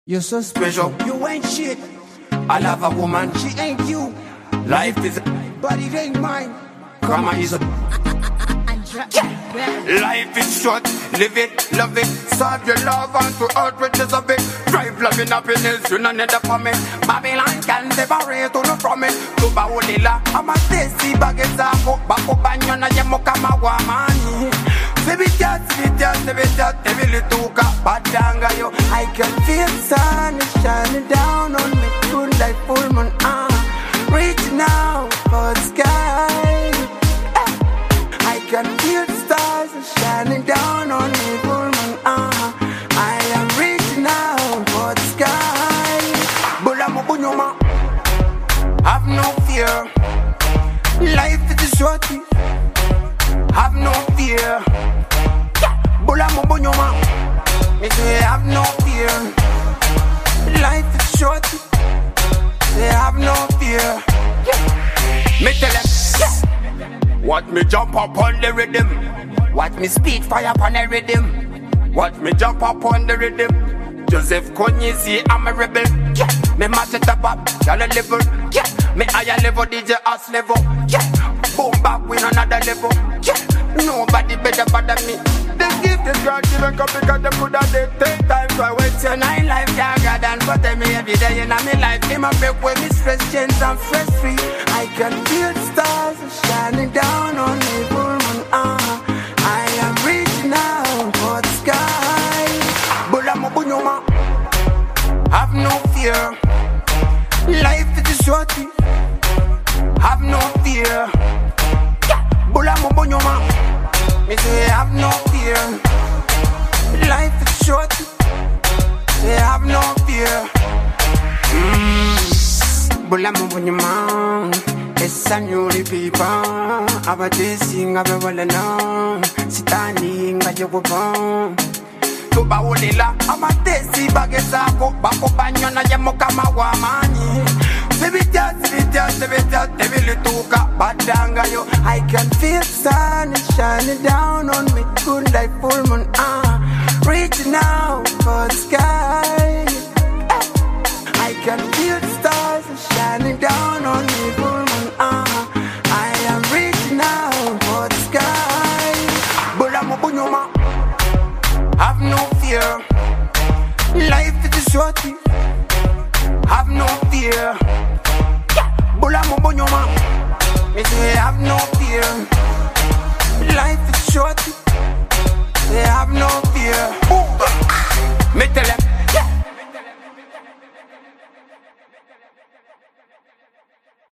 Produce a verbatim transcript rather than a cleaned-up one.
You're so special. You ain't shit. I love a woman. She ain't you. Life is, but it ain't mine. Karma is a. Life is short. Live it, love it. Serve your love and to earth with this a bit. Drive love in happiness. You don't need a promise. Babylon can separate you from it. To Baulila, I'm a tasty baguette. Bako banyo na yemo kama wamani. Sebitya, sebitya, sebitya, tevilituka badanga yo. I can feel the sun is shining down on me. Good like full moon, ah. Uh, reaching out for the sky. Uh, I can feel the stars are shining down on me. Full moon, ah. Uh, I am reaching out for the sky. Bulamu bunyoma, have no fear. Life is a shorty. Have no fear. Bulamu bunyoma, me say have no fear. Life is short. They have no fear. Me tell them, watch me jump up on the rhythm. Watch me speed fire upon the rhythm. Watch me jump up on the rhythm. Joseph Kony, see I'm a rebel. Yeah. Me match it up up, y'all a level. Yeah. Me higher level, D J us level. Yeah. Boom back, we another level. Yeah. Nobody better bother me. They give this girl even come because they could have they take time to waste your nine life. Younger than but me every day in my life. Him a break with me stress chains and stress free. I can feel the stars shining down on me. Full moon, ah. I am reaching out for the sky. Bulamu bunyoma, have no fear. Life is a shorty. Have no fear. Bulamu bunyoma, me say have no fear. Life is short. They have no fear. Mmm. Bulamu bunyoma, it's a new people. Aba chasing, aba wala na. Sitani nga yobo bom. Tuba ulila, ama tesi bagesa ko bako banyo na yemo kama wamani. Sebitya, sebitya, sebitya, tevilituka badanga yo. I can feel the sun is shining down on me. Good like full moon, ah. Uh, reaching out for the sky. I can feel the stars are shining down on me. Full moon, ah. Uh, I am reaching out for the sky. Bulamu bunyoma, have no fear. Life is a shorty. Have no fear. Bulamu bunyoma, me say have no fear. Life is short. They have no fear. Ooh. Me tell them,